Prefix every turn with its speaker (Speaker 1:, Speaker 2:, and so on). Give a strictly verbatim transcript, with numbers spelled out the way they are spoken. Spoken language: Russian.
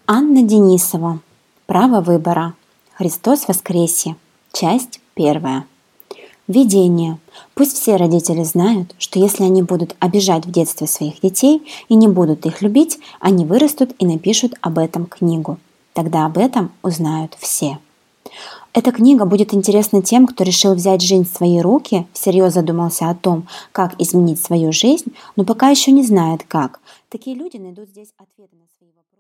Speaker 1: Анна Денисова. Право выбора. Христос воскресе. Часть первая. Введение. Пусть все родители знают, что если они будут обижать в детстве своих детей и не будут их любить, они вырастут и напишут об этом книгу. Тогда об этом узнают все. Эта книга будет интересна тем, кто решил взять жизнь в свои руки, всерьез задумался о том, как изменить свою жизнь, но пока еще не знает как. Такие люди найдут здесь ответы на свои вопросы.